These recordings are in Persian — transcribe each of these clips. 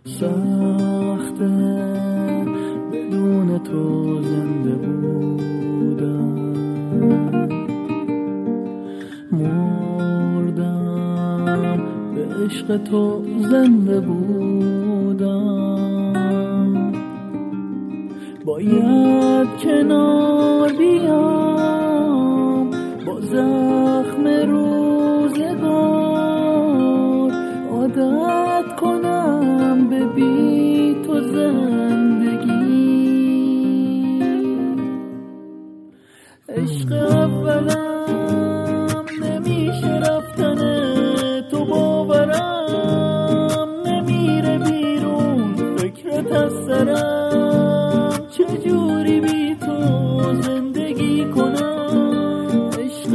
سخته بدون تو زنده بودم، مردم به عشق تو زنده بودم. باید کنار بیام با زخم روزگار، عادت کنم به بی تو زندگی. عشق اولم نمیشه رفتنه، تو باورم نمیره بیرون، فکرت از سرم چجوری بی تو زندگی کنم. عشق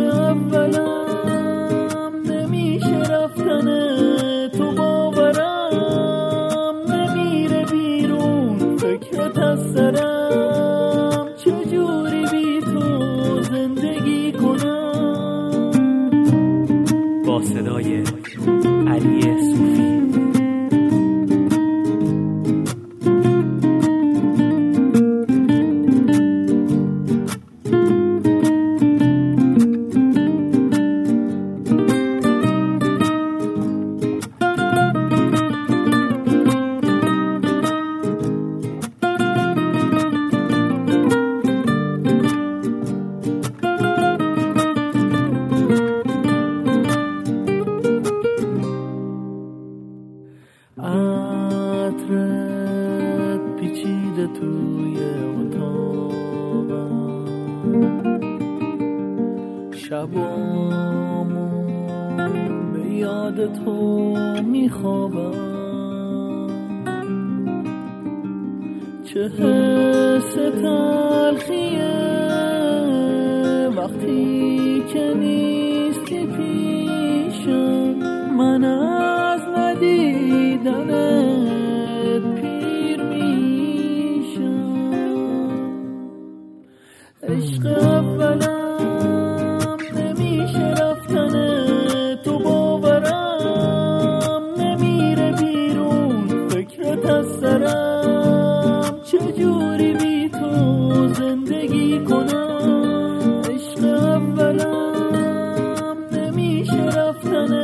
اولم نمیشه رفتنه، تو باورم نمیره بیرون، فکرت از سرم چجوری بی تو زندگی کنم. با صدای علی صوفی. عطرت پیچیده توی اتاقم، شبامو به یاد تو میخوابم. چه حس تلخیه وقتی که نیستی پیشم، من از ندیدنت پیر میشم. عشق اولم نمیشه رفتنه، تو باورم نمیره بیرون، فکرت از سرم چجوری بی تو زندگی کنم. عشق اولم نمیشه رفتنه،